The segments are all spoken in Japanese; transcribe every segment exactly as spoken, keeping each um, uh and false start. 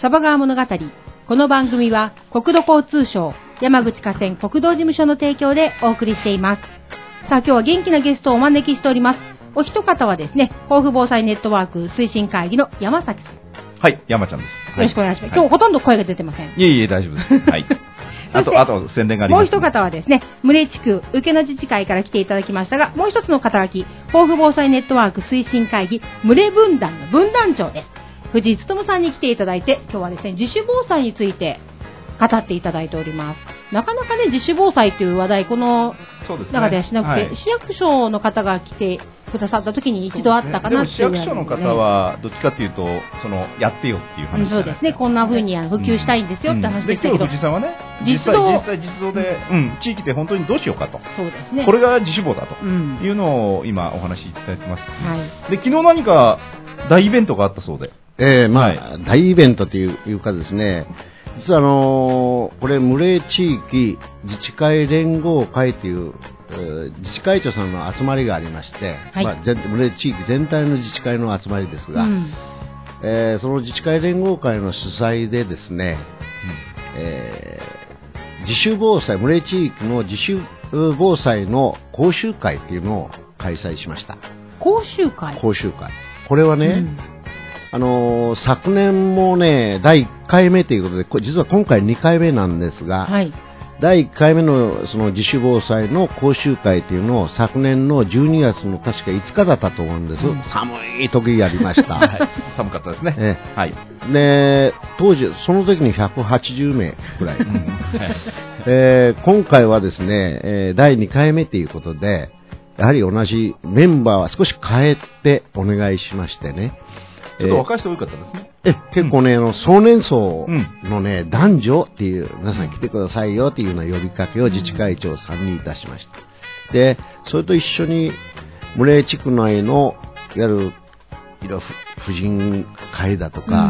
サバ川物語。この番組は国土交通省山口河川国道事務所の提供でお送りしています。さあ、今日は元気なゲストをお招きしております。お一方はですね、豊富防災ネットワーク推進会議の山崎さん。 はい、山ちゃんです。 よろしくお願いします。 はい、 今日ほとんど声が出てません。 いえいえ、大丈夫です。はい。あと、あと宣伝があります、ね。 もう一方はですね、牟礼地区受野自治会から来ていただきましたが、もう一つの肩書き、豊富防災ネットワーク推進会議牟礼分団の分団長です。藤井勉さんに来ていただいて、今日はですね、自主防災について語っていただいております。なかなかね、自主防災という話題、この中ではしなくて、ね、はい、市役所の方が来てくださった時に一度あったかなっていう、ね、 でも市役所の方はどっちかというと、そのやってよっていう話、ね、 そうですね、こんな風に普及したいんですよって話でしたけど、 うんうん、で今日藤井さんはね、実際実際実動で、うん、地域で本当にどうしようかと、 そうですね、 これが自主防だというのを今お話しいただいてます、 はい、 で昨日何か大イベントがあったそうで、 えーまあはい、大イベントといういうかですね、実はあのー、これ牟礼地域自治会連合会という、えー、自治会長さんの集まりがありまして、はい、まあ、牟礼地域全体の自治会の集まりですが、うん、えー、その自治会連合会の主催でですね、うん、えー、自主防災、牟礼地域の自主防災の講習会というのを開催しました。 講習会講習会これはね、うん、あのー、昨年もねだいいっかいめということで、実は今回にかいめなんですが、はい、だいいっかいめ の, その自主防災の講習会というのを昨年のじゅうにがつの確かいつかだったと思うんです、うん、寒い時やりました、はい、 寒かったですね、 えはい、 で当時その時にひゃくはちじゅうめいくらい、えー、今回はですね、えー、だいにかいめということでやはり同じメンバーは少し変えてお願いしましてね、 ちょっと若い人多かったですね。 え結構ね、うん、あの壮年層のね、うん、男女っていう皆さん来てくださいよっていうような呼びかけを自治会長さんにいたしました。でそれと一緒に牟礼地区内のいわゆるいろ婦人会だとか、うん、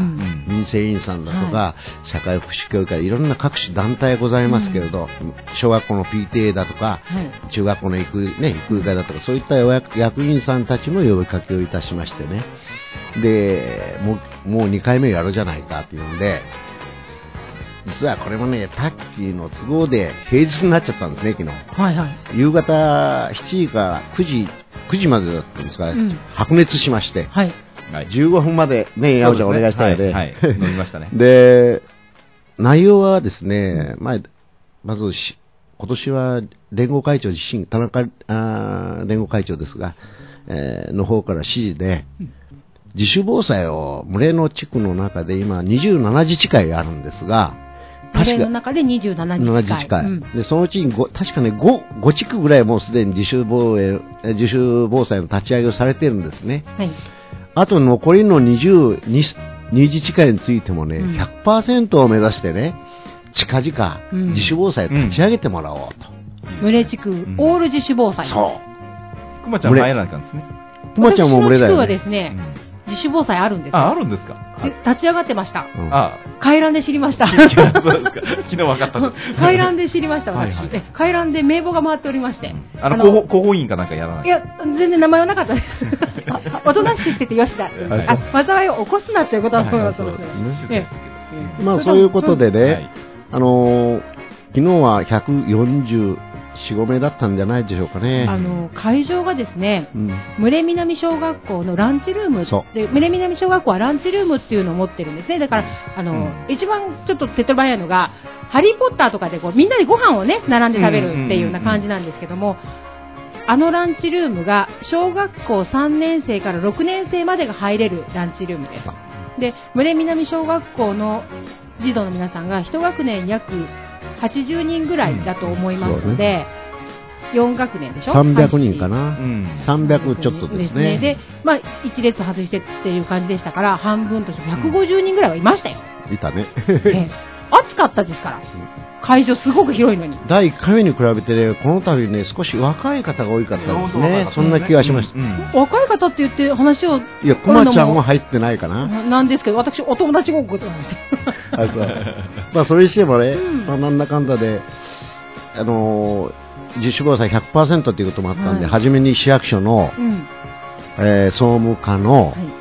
民生委員さんだとか、はい、社会福祉協議会いろんな各種団体ございますけれど、うん、小学校の ピーティーエー だとか、はい、中学校の育児、ね、育児会だとかそういった役員さんたちの呼びかけをいたしましてね、でもう、もうにかいめやるじゃないかというので、実はこれもねタッキーの都合で平日になっちゃったんですね、昨日、 はいはい、 夕方しちじからくじくじまでだったんですが、うん、白熱しまして、はい、じゅうごふんまでね、山ちゃんお願いしたので、 はいはい、飲みましたね。 で内容はですね、まあ、まずし今年は連合会長自身、田中あ連合会長ですが、えー、の方から指示で、うん、自主防災を牟礼の地区の中で今にじゅうなな自治会あるんですが、 確かの中でにじゅうなな自治会、 うん、でそのうちにご確かね 5, 5地区ぐらいもうすでに自主防衛自主防災の立ち上げをされているんですね、はい、あと残りのにじゅうに自治会についてもね、うん、ひゃくパーセント を目指してね近々自主防災を立ち上げてもらおうと、 牟礼地区、うん、オール自主防災、 そうくまちゃん前なんかですね、 くまちゃんも牟礼だよね、 私の地区はですね、うん自主防災あるんですよ。 あ、あるんですか。 立ち上がってました。 うん、あ回覧で知りました。 そうですか。昨日分かったんです。 回覧で知りました、私。はいはい、回覧で名簿が回っておりまして。うん、 あの、広報、広報委員かなんかやらない。 いや、全然名前はなかったです。おとなしくしててよしだ。あ、災いを起こすなということだと思います。 まあ、そういうことでね、はい、あのー、昨日はひゃくよんじゅうよん、ごめいだったんじゃないでしょうかね。 あの会場がですね、うん、牟礼南小学校のランチルームで、牟礼南小学校はランチルームっていうのを持ってるんですね。だからあの、うん、一番ちょっと手っ取り早いのがハリーポッターとかでこうみんなでご飯をね並んで食べるっていうような感じなんですけども、あのランチルームが小学校さんねんせいからろくねんせいまでが入れるランチルームです。で牟礼南小学校の児童の皆さんが一学年約はちじゅうにんぐらいだと思いますので、うん、よん学年でしょ、 さんびゃくにんかな、うん、さんびゃくちょっとですね。 で、まあ、いち列外してっていう感じでしたから半分としてひゃくごじゅうにんぐらいはいましたよ、 うん、いたね、 え暑かったですから、会場すごく広いのにだいいっかいめに比べて、ね、この度ね少し若い方が多かったですね。そんな気がしました、うんうん、 若い方って言って話をいやくまちゃんは入ってないかななんですけど、私お友達ごっこってなんですよあそうまあそれにしてもね、うんまあ、なんだかんだであのー、自主防災 ひゃくパーセント ということもあったんで、はい、初めに市役所の、うんえー、総務課の、はい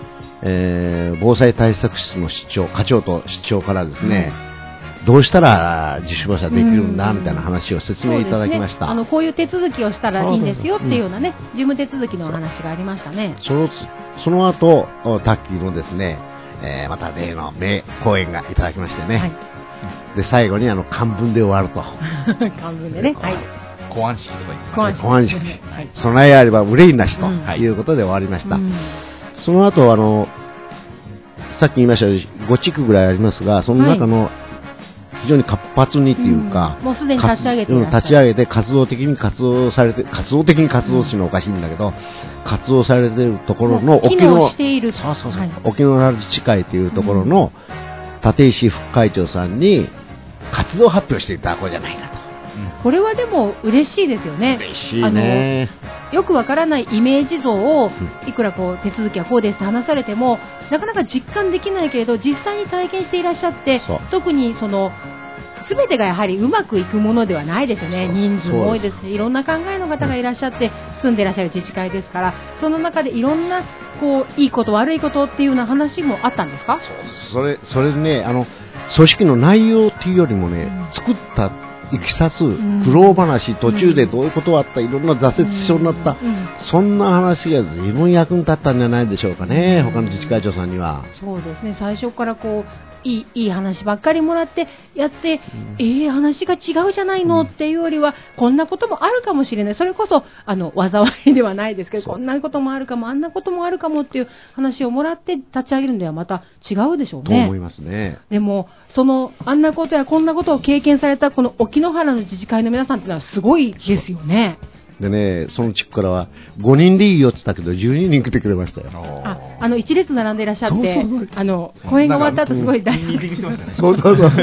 えー、防災対策室の室長、課長と室長からですね、うん、どうしたら自主防災できるんだみたいな話を説明いただきました。 ね、あのこういう手続きをしたらいいんですよっていうようなね、うん、事務手続きのお話がありましたね。 そのその後タッキーのですね、えー、また例の名講演がいただきましてね、はい、で最後にあの漢文で終わると漢文でね、はい、 公安式とか言って公安式、公安式、はい、備えあれば憂いなしということで終わりました。うん、その後あのさっき言いましたようにご地区ぐらいありますが、その中の非常に活発にというか、 はい、うん、もうすでに立ち上げていらっしゃる、 立ち上げて活動的に活動されて、活動的に活動するのはおかしいんだけど、うん、活動されているところの沖野している、 そうそうそう、はい、沖野原自治会というところの立石副会長さんに活動発表していただこうじゃないかと。 うん、これはでも嬉しいですよね。 嬉しいね。 よくわからないイメージ像をいくらこう手続きはこうですって話されてもなかなか実感できないけれど実際に体験していらっしゃって特にその全てがやはりうまくいくものではないですよね。人数も多いですしいろんな考えの方がいらっしゃって住んでいらっしゃる自治会ですからその中でいろんなこういいこと悪いことっていうような話もあったんですか？ それそれねあの組織の内容っていうよりもね、うん、作ったいきさつ、苦労話、途中でどういうことがあった、いろんな挫折しそうになった、うんうん、そんな話が随分役に立ったんじゃないでしょうかね、うん、他の自治会長さんには。 そうですね、最初からこういい、いい話ばっかりもらってやって、うん、えー、話が違うじゃないのっていうよりは、こんなこともあるかもしれない、それこそあの災いではないですけど、こんなこともあるかも、あんなこともあるかもっていう話をもらって立ち上げるのではまた違うでしょうね。 と思いますね。 でもそのあんなことやこんなことを経験されたこの沖野原の自治会の皆さんってのはすごいですよね。 でね、その地区からはごにんでいいよって言ったけどじゅうににん来てくれましたよ。 あ、あの一列並んでいらっしゃって、そうそうそう、あの公演が終わった後すごい大ミーティングしてましたね。 そうそうそう。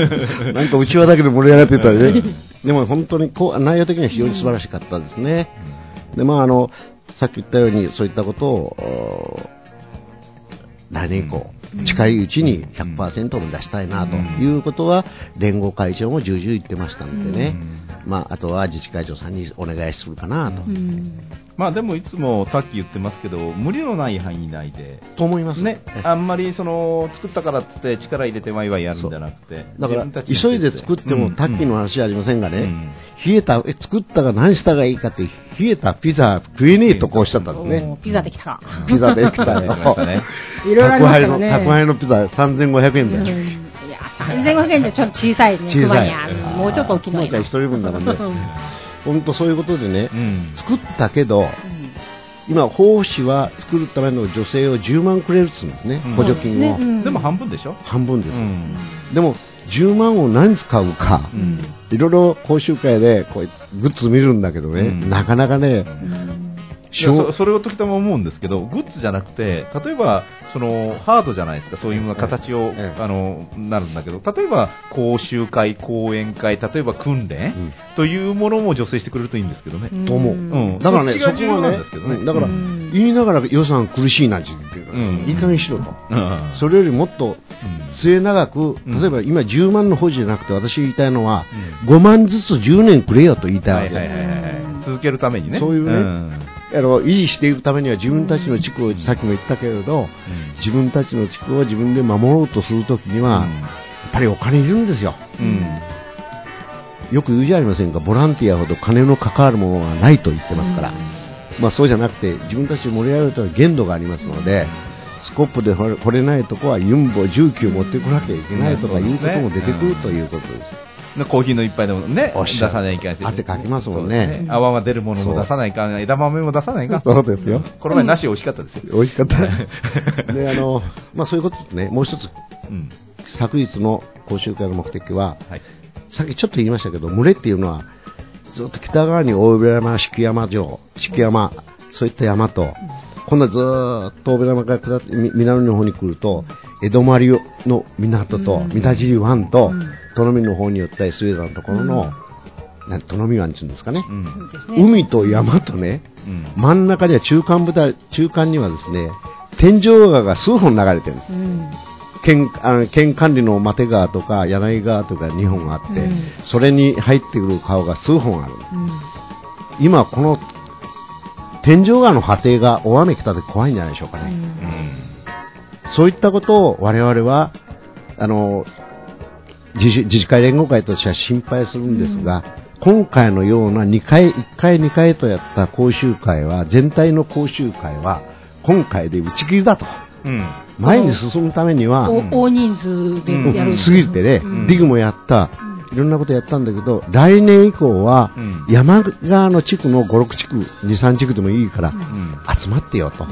なんか内輪だけで盛り上がってたね。でも本当にこう内容的には非常に素晴らしかったですね。うん、でまああのさっき言ったようにそういったことを来年以降、うん、近いうちに ひゃくパーセント も出したいなということは連合会長も重々言ってましたんでね、うん、まあ、あとは自治会長さんにお願いするかなと、うん、 まあ、でもいつもさっき言ってますけど無理のない範囲内でと思いますね。あんまりその作ったからって力入れてワイワイやるんじゃなくてだから急いで作ってもタッキーの話じゃありませんがね、うん、冷えた作ったが何したがいいかって冷えたピザ食えねえとこうしちゃったんですね。 ピザできたかピザできたよいろいろありましたね。 宅配のピザさんぜんごひゃくえんだよ、うん、いやさんぜんごひゃくえんでちょっと小さいね。 小さいもうちょっと大きいの。 もう一人分だもんね。本当そういうことでね、うん、作ったけど、うん、今法府市は作るための助成をじゅうまんくれるって言うんですね、うん、補助金を、ね、うん、 でも半分でしょ。 半分です、うん、でもじゅうまんを何使うか、うん、いろいろ講習会でこうグッズ見るんだけどね、うん、なかなかね、うんそ, それを時たま思うんですけどグッズじゃなくて例えばそのハードじゃないですかそういうような形を、ええ、あのなるんだけど例えば講習会講演会例えば訓練、うん、というものも助成してくれるといいんですけどね。 と思う、うん、だからねそこはね、ね、だから言いながら予算苦しいなんて言ってるから、うん、いい加減しろと、うん、それよりもっと末永く、うん、例えば今じゅうまんの補助じゃなくて私言いたいのは、うん、ごまんずつじゅうねんくれよと言いたいわけ、はいはいはいはい、 続けるためにねそういうね、うんあの維持していくためには自分たちの地区を、うん、さっきも言ったけれど、うん、自分たちの地区を自分で守ろうとするときには、うん、やっぱりお金いるんですよ、うん、よく言うじゃありませんかボランティアほど金の関わるものはないと言ってますから、うんまあ、そうじゃなくて自分たちを盛り上げるという限度がありますのでスコップで掘れないところはユンボ重機を持ってこなきゃいけないとかいうことも出てくるということです。 コーヒーの一杯でもね出さないといけない。 汗かきますもんね。 ね泡が出るものも出さないか枝豆も出さないか。 そうですよ。 この前梨美味しかったですよ。 美味しかった。であのまあそういうことですね。もう一つ、うん、昨日の講習会の目的は、はい、さっきちょっと言いましたけど群れっていうのはずっと北側に大部山敷山城敷山そういった山と、うん、今度はずーっと大部山から下って南の方に来ると江戸丸の港と三田尻湾と、うん殿見の方に寄ったスウェーデンのところの、うん、殿見湾っていうんですかね、うん、海と山とね、うん、真ん中には中間部隊中間にはですね天井川が数本流れてるんです、うん、県, あの県管理の又川とか柳川とかにほんあって、うん、それに入ってくる川が数本ある、うん、今この天井川の波堤が大雨来た時怖いんじゃないでしょうかね、うん、 そういったことを我々はあの自治、自治会連合会としては心配するんですが、うん、今回のようなにかい、いっかいにかいとやった講習会は、全体の講習会は今回で打ち切りだと、うん、前に進むためには大人数でやる、 うん、過ぎてね、うん、ディグもやった、いろんなことやったんだけど、来年以降は山側の地区のご、ろくちく、に、さんちくでもいいから集まってよと、うん、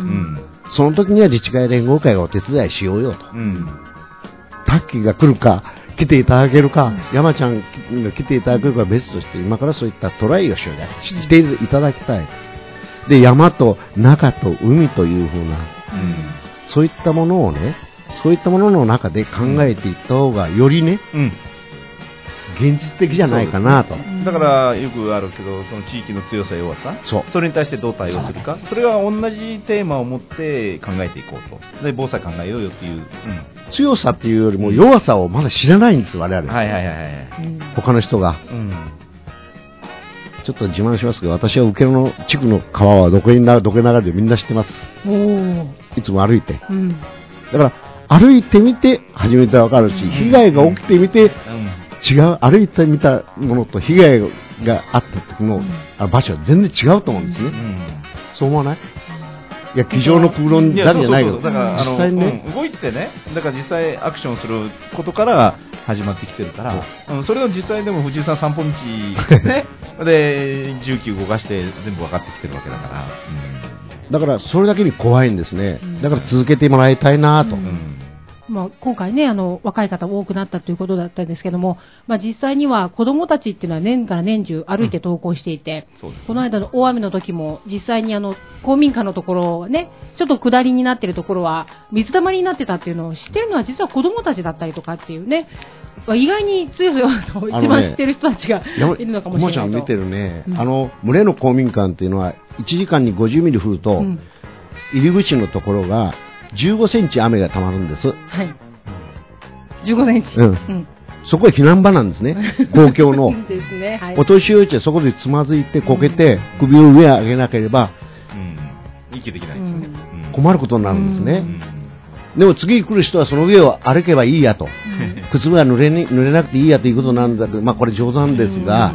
その時には自治会連合会がお手伝いしようよと、うん、タッキーが来るか来ていただけるか、うん、山ちゃんが来ていただけるかは別として、今からそういったトライをしようね、していただきたい。で、山と中と海というふうな、うん、そういったものをね、そういったものの中で考えていった方がよりね、うん、現実的じゃないかなと。 だからよくあるけど、その地域の強さ弱さ、そう、それに対してどう対応するか、それが同じテーマを持って考えていこうと。で、防災考えようよっていう、うん、 強さっていうよりも弱さをまだ知らないんです、我々。 はいはいはいはい。 他の人が、うん、ちょっと自慢しますけど、私は受けの地区の川はどこになどこに流れてみんな知ってます。おいつも歩いて、うん、だから歩いてみて初めてわかるし、被害が起きてみて、うん、違う、歩いてみたものと被害があった時の、うん、場所は全然違うと思うんですね、うん、そう思わない？いや、机上の空論だけじゃないけど、 だから実際ね、うん、動いてね、だから実際アクションすることから始まってきてるから、うん、それを実際でも藤井さん散歩道ねで重機動かして全部分かってきてるわけだから、 うん、だからそれだけに怖いんですね。だから続けてもらいたいなと。うんうん、 まあ、今回ね、あの若い方多くなったということだったんですけども、まあ、実際には子どもたちっていうのは年から年中歩いて登校していて、うん、この間の大雨の時も実際にあの公民館のところね、ちょっと下りになっているところは水たまりになってたっていうのを知ってるのは実は子どもたちだったりとかっていうね、意外に強さを一番知ってる人たちがいるのかもしれないと。 もちろん見てるね、うん、あの群れの公民館っていうのはいちじかんにごじゅうミリ降ると、うん、入り口のところがじゅうごセンチ雨がたまるんです。はい、 じゅうごセンチ、うんうん、 そこは避難場なんですね、公共のですね、はい、お年寄りはそこでつまずいてこけて、うん、首を上へ上げなければ、 うん、息できないですよね、 うん、困ることになるんですね、うん、でも次来る人はその上を歩けばいいやと、うん、靴が濡れに濡れなくていいやということなんだけど、まあ、これ冗談ですが、うん、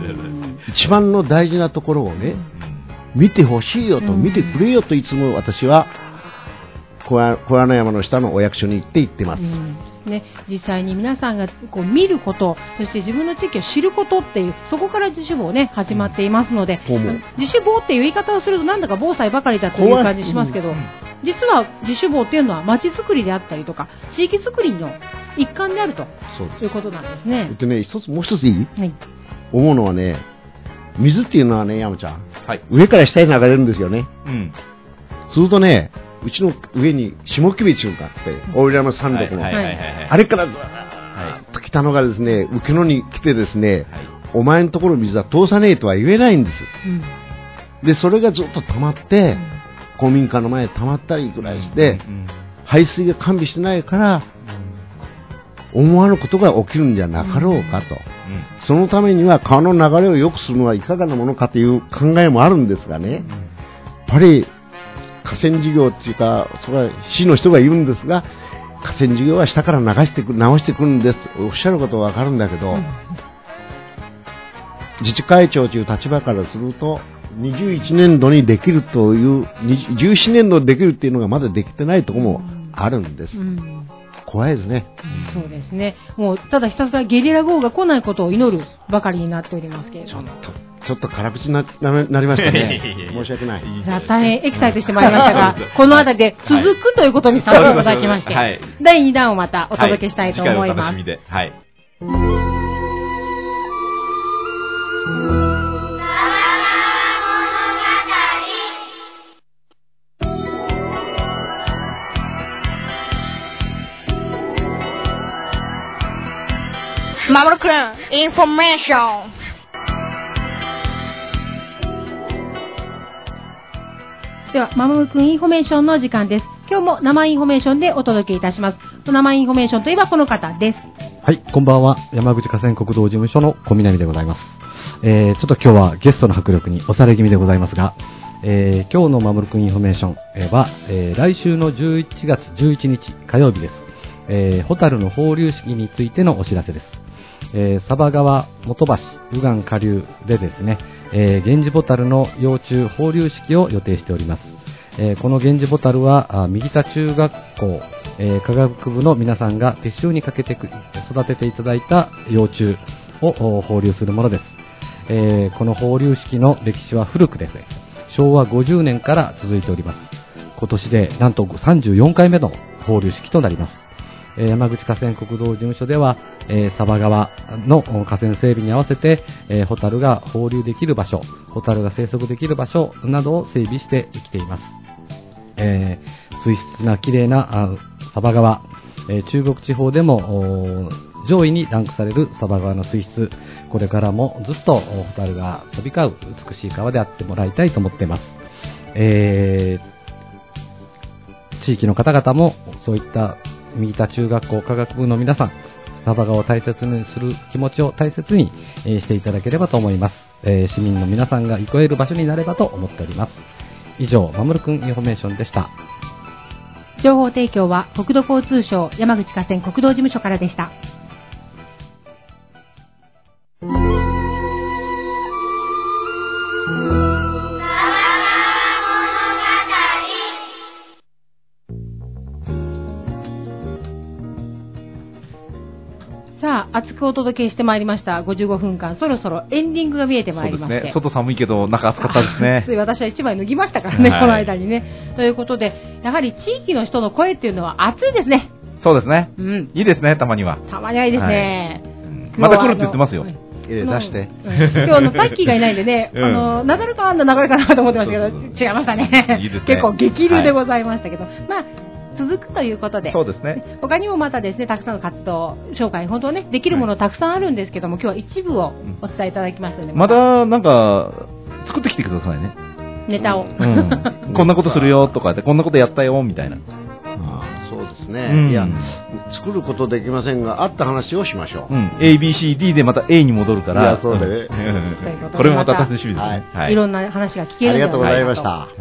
一番の大事なところをね、うん、見てほしいよと、うん、見てくれよといつも私は小穴山の下のお役所に行って言ってます、うんね、実際に皆さんがこう見ること、そして自分の地域を知ることっていう、そこから自主防ね始まっていますので、うん、自主防っていう言い方をするとなんだか防災ばかりだという感じしますけど、うん、実は自主防っていうのは街づくりであったりとか地域づくりの一環であるということなんですね。 えっとね、一つもう一ついい、はい、思うのはね、水っていうのはね、山ちゃん、はい、上から下に流れるんですよね、うん、するとね、うちの上に下木道があって、大浦山山麓の、あれからずーっと来たのがですね、受け野に来てですね、はい、お前のところ水は通さねえとは言えないんです、うん、でそれがずっと溜まって、うん、公民館の前で溜まったりぐらいして、うん、排水が完備してないから、うん、思わぬことが起きるんじゃなかろうかと、うん、そのためには川の流れを良くするのはいかがなものかという考えもあるんですがね、うん、やっぱり河川事業っていうか、それは市の人が言うんですが、河川事業は下から流してく直してくるんですとおっしゃることは分かるんだけど、うん、自治会長という立場からするとにじゅういちねんどにできるというじゅうななねんどにできるっていうのがまだできてないところもあるんです、うん、怖いですね、 うん、そうですね。もうただひたすらゲリラ豪雨が来ないことを祈るばかりになっておりますけれども、 ちょっとちょっと辛口に な, なりましたね申し訳ない。 じゃあ大変エキサイトしてまいりましたがこのあたりで続くということにさせていただきまして、はい、だいにだんをまたお届けしたいと思います、はい、次回お楽しみで、はい、 マモルくんインフォメーション。 では、まもるくんインフォメーションの時間です。今日も生インフォメーションでお届けいたします。生インフォメーションといえばこの方です。 はい、こんばんは。山口河川国道事務所の小南でございます。えー、ちょっと今日はゲストの迫力に押され気味でございますが、 えー、今日のまもるくんインフォメーションは、えー、来週のじゅういちがつじゅういちにち火曜日です。えー、ホタルの放流式についてのお知らせです。えー、佐波川元橋右岸下流でですね、えー、源氏ボタルの幼虫放流式を予定しております。えー、この源氏ボタルは右田中学校、えー、科学部の皆さんが手塩にかけて育てていただいた幼虫を放流するものです。えー、この放流式の歴史は古くですね、しょうわごじゅうねんから続いております。今年でなんとさんじゅうよんかいめの放流式となります。えー、山口河川国道事務所では、えー、佐波川の河川整備に合わせて、えー、ホタルが放流できる場所、ホタルが生息できる場所などを整備してきています。えー、水質がきれいな佐波川、えー、中国地方でも上位にランクされる佐波川の水質、これからもずっとホタルが飛び交う美しい川であってもらいたいと思っています。えー、地域の方々もそういった右田中学校科学部の皆さん、佐波川を大切にする気持ちを大切に、えー、していただければと思います。えー、市民の皆さんが憩える場所になればと思っております。以上、まもるくんインフォメーションでした。 情報提供は国土交通省山口河川国道事務所からでした。さあ、熱くお届けしてまいりましたごじゅうごふんかん、そろそろエンディングが見えてまいりまして、そうですね、 外寒いけど中暑かったですね。 つい私は一枚脱ぎましたからね、はい、この間にね。ということで、やはり地域の人の声っていうのは熱いですね。 そうですね、 うん、 いいですね、たまには。 たまにはいいですね、 はい、また来るって言ってますよ。 出して、 うん、今日のタッキーがいないんでね、うん、あのなだらかあんな流れかなと思ってましたけど、そうそうそう、違いましたね。いいですね、結構激流でございましたけど、はい、まあ続くということで、 そうですね、 他にもまたですね、たくさんの活動紹介、本当はねできるものたくさんあるんですけども、はい、今日は一部をお伝えいただきますので、 またなんか作ってきてくださいね、 ネタを、 うん、こんなことするよとかで、こんなことやったよみたいな。 ああ、そうですね、 うん、 いや作ることできませんが、あった話をしましょう、 うん、エービーシーディー でまた A に戻るから、いやそうで、ね、 うん、これもまた楽しみですね、 はい、いろんな話が聞けるんじゃないかと、ありがとうございました、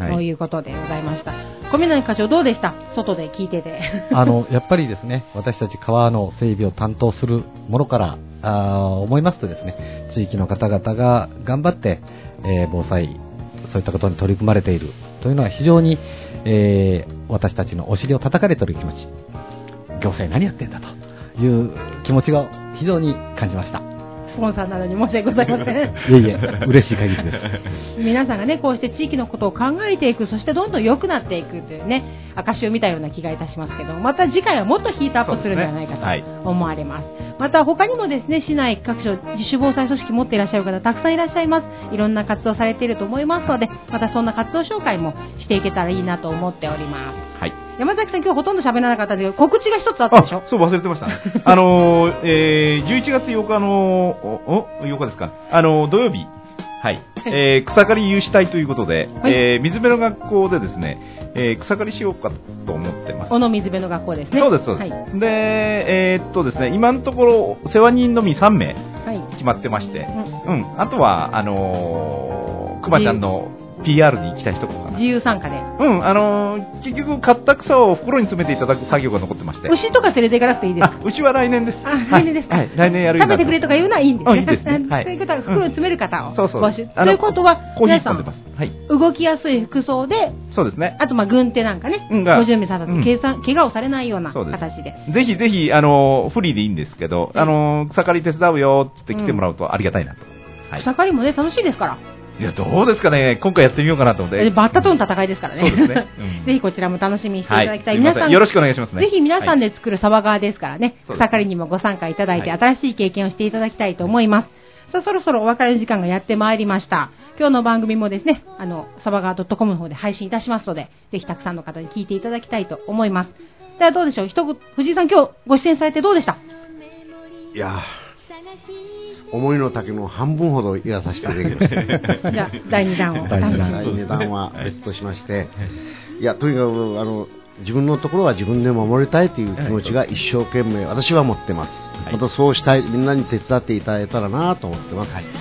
ということでございました。小南課長どうでした？外で聞いてて。 あのやっぱりですね、私たち川の整備を担当するものからあ思いますとですね、地域の方々が頑張って、えー、防災そういったことに取り組まれているというのは非常に、えー、私たちのお尻を叩かれている気持ち、行政何やってんだという気持ちが非常に感じました。 スポンサーなのに申し訳ございません。いえいえ、嬉しい限りです。 皆さんがね、こうして地域のことを考えていく、そしてどんどん良くなっていくというね、証を見たような気がいたしますけど、また次回はもっとヒートアップするんじゃないかと思われます。すね、はい、また他にもですね、市内各所自主防災組織持っていらっしゃる方たくさんいらっしゃいます。いろんな活動されていると思いますので、またそんな活動紹介もしていけたらいいなと思っております。はい。山崎さん、今日ほとんど喋らなかったんですけど、告知が一つあったでしょ？ あ、そう、忘れてました。あのー、えー、じゅういちがつようかの、お、お、ようかですか。あのー、土曜日、はい。えー、草刈り有志隊ということで、はい、えー、水辺の学校でですね、えー、草刈りしようかと思ってます。 小野水辺の学校ですね。 そうです、そうです。はい、で、えー、っとですね、今のところ、世話人のみさんめい決まってまして、はい、うん、うん。あとは、あのー、くまちゃんの、ピーアール に行きたい人とか自由参加で、 うん、あのー、結局買った草を袋に詰めていただく作業が残ってまして、 牛とか連れて行かなくていいですか？ あ、牛は来年です。 あ、来年ですか？ はい、はい、来年やる。 食べてくれとか言うのはいいんですね。 いいですね。 はい、そういうことは袋に詰める方を募集、 そうそう、 ということはコーヒー飲んでます。はい、 動きやすい服装で、 そうですね。 あとまあ軍手なんかね、うん、ご準備されて、うん、計算怪我をされないような形で、 でぜひぜひあのー、フリーでいいんですけど、あのー、草刈り手伝うよって来てもらうとありがたいなと。 うん、はい、草刈りもね楽しいですから。 いや、どうですかね、今回やってみようかなと思って。 バッタとの戦いですからね。 そうですね。うん、 ぜひこちらも楽しみにしていただきたい。はい、皆さんよろしくお願いしますね。 ぜひ皆さんで作るサバガーですからね、はい、草刈りにもご参加いただいて、はい、新しい経験をしていただきたいと思います。さあ、そろそろお別れの時間がやってまいりました。今日の番組もですね、あのサバガー .com の方で配信いたしますので、ぜひたくさんの方に聞いていただきたいと思います。ではどうでしょう、一言、藤井さん、今日ご出演されてどうでした？ いや思いの丈の半分ほど言わさせていただきました。 じゃあだいにだんをだいにだんは別としまして、いやとにかくあの自分のところは自分で守りたいという気持ちが一生懸命私は持ってます。はい、またそうしたい、みんなに手伝っていただいたらなと思ってます。はい、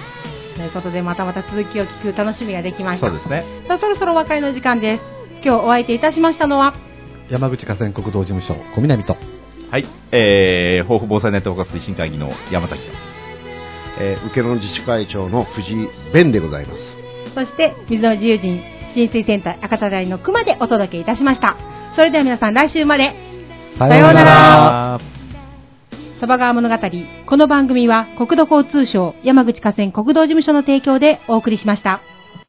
ということでまたまた続きを聞く楽しみができました。 そうですね。 さあそろそろお別れの時間です。今日お相手いたしましたのは山口河川国道事務所小南と、 はい、えー、豊富防災ネットワーク推進会議の山崎と、 えー、受野自治会長の藤井弁でございます。 そして水の自由人浸水センター赤田台の熊でお届けいたしました。それでは皆さん来週までさようなら。 そば川物語、この番組は国土交通省山口河川国道事務所の提供でお送りしました。